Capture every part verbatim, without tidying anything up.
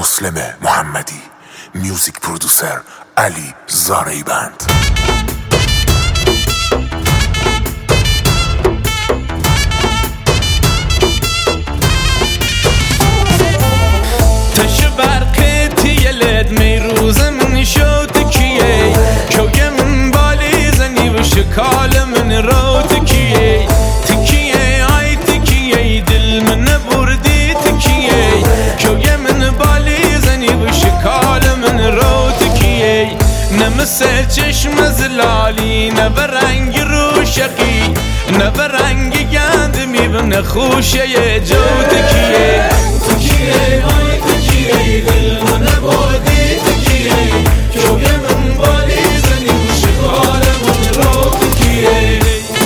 مسلم محمدی، میوزیک پرودوسر علی زاریبند. تش برقی تیلت میروز من شو تکیه کوی من بالی زنی و شکال من رو تکیه تکیه آی تکیه دل من بردی تکیه کوی من بالی زنی و شکال من رو تکیه نمس چشم زلالی نبرنگ روشقی نبرنگ گند میبن خوشه جو تکیه تکیه آی تکیه دل من بردی تکیه کوی من بالی زنی و شکال من رو تکیه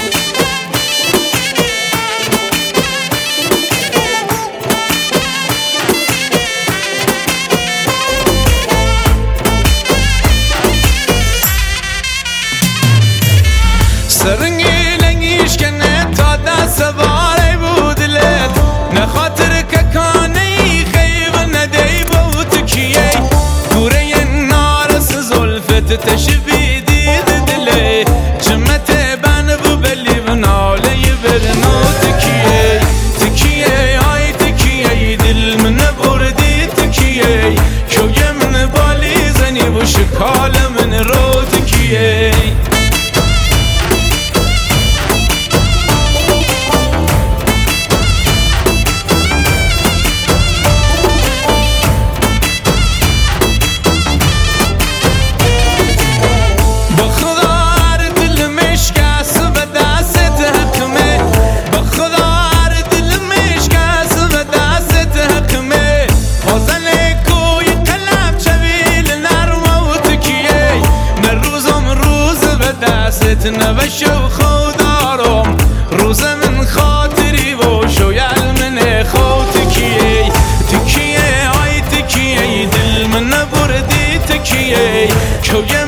سرنگی لنگیش کنه تا دست باره بودلت نخاطر که کانی خیب ندهی بود کیه دوره نارس زلفت تشبی دید دله جمت بن بو بلی و ناله برنو تکیه تکیه آی تکیه دل من بردی تکیه کوی من بالی زنی و شکال من رو تکیه نبشو خودارم روز من خاطری و شویل من خود تکیه تکیه آی تکیه دل من بردی تکیه کوی